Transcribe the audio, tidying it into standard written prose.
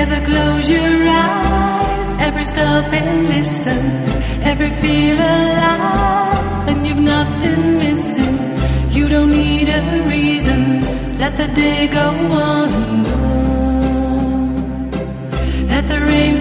Never close your eyes, ever stop and listen, ever feel alive, and you've nothing missing. You don't need a reason, let the day go on and on. Let the rain